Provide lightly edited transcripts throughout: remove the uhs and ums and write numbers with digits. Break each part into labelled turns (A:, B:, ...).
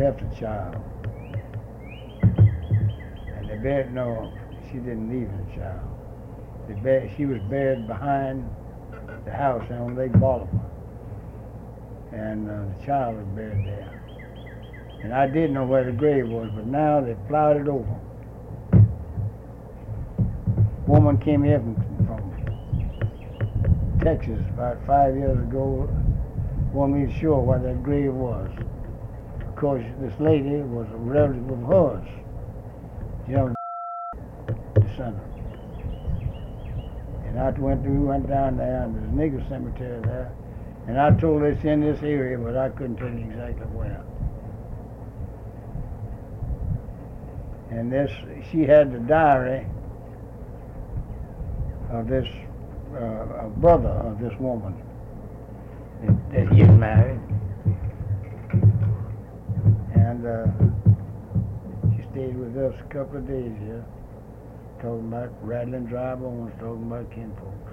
A: left a child. And they buried, no, she didn't leave the child. She was buried behind the house on Lake Bolivar. And the child was buried there. And I didn't know where the grave was, but now they plowed it over. Woman came here from Texas about 5 years ago, wanted me to show her where that grave was. Of course, this lady was a relative of hers, young descendant. And we went down there, and there's a nigger cemetery there. And I told her it's in this area, but I couldn't tell you exactly where. And she had the diary of this a brother of this woman that he had married. And she stayed with us a couple of days here, talking about rattling dry bones, talking about kinfolks.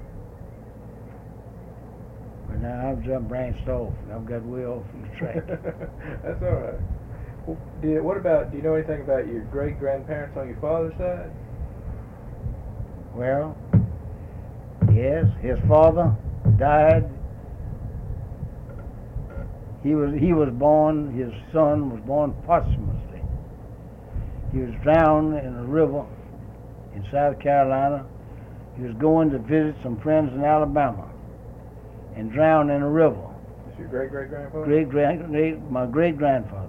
A: But now I've branched off. I've got way off the track.
B: That's all right. Well, do you know anything about your great-grandparents on your father's side?
A: Well, yes, his father died. He was born, his son was born posthumously. He was drowned in a river in South Carolina. He was going to visit some friends in Alabama and drowned in a river.
B: Is your great-great-grandfather?
A: My great-grandfather.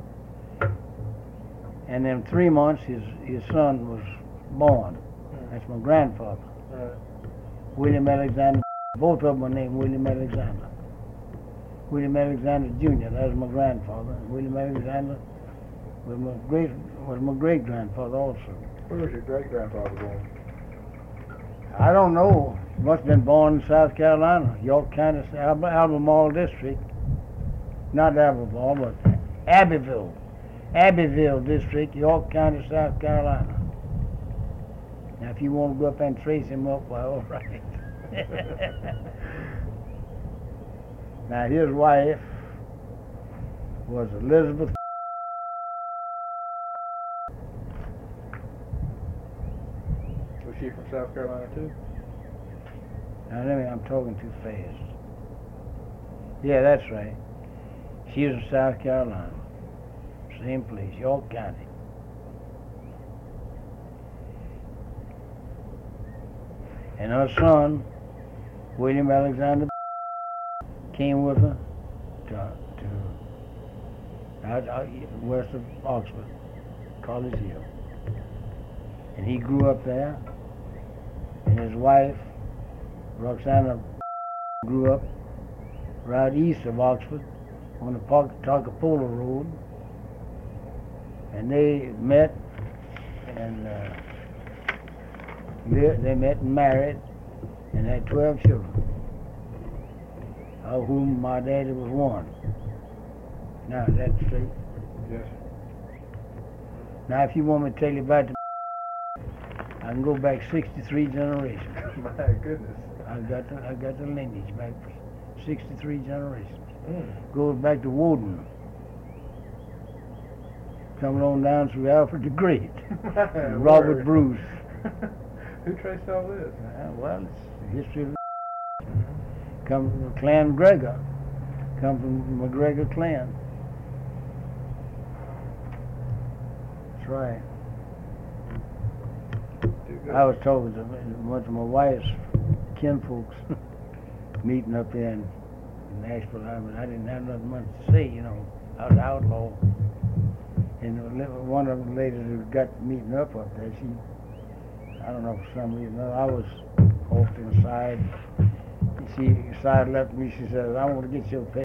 A: And in 3 months, his son was born. That's my grandfather. William Alexander. Both of them were named William Alexander. William Alexander Jr., that was my grandfather. And William Alexander was my great-grandfather also.
B: Where was your great-grandfather born?
A: I don't know. He must have been born in South Carolina, York County, Albemarle District. Not Albemarle, but Abbeville District, York County, South Carolina. Now, if you want to go up and trace him up, well, all right. Now, his wife was Elizabeth.
B: Was she from South Carolina, too?
A: Now, I'm talking too fast. Yeah, that's right. She was from South Carolina. Same place, York County. And her son, William Alexander, came with her to out west of Oxford, College Hill. And he grew up there, and his wife, Roxana, grew up right east of Oxford on the Toccopola Road. And they met and married and had 12 children, of whom my daddy was one. Now, is that straight?
B: Yes.
A: Now, if you want me to tell you about I can go back 63 generations.
B: My goodness.
A: I got the lineage back 63 generations. Goes back to Woden. Coming on down through Alfred the Great, and Robert Bruce.
B: Who traced all this?
A: Well, it's the history of come from the clan Gregor. Come from the McGregor clan. That's right. I was talking to one of my wife's kinfolks meeting up there in Nashville, but I didn't have nothing much to say, you know. I was an outlaw. And one of the ladies who got the meeting up there, I don't know, for some reason, I was off to the side. She sidled up to me, she said, I want to get your pay.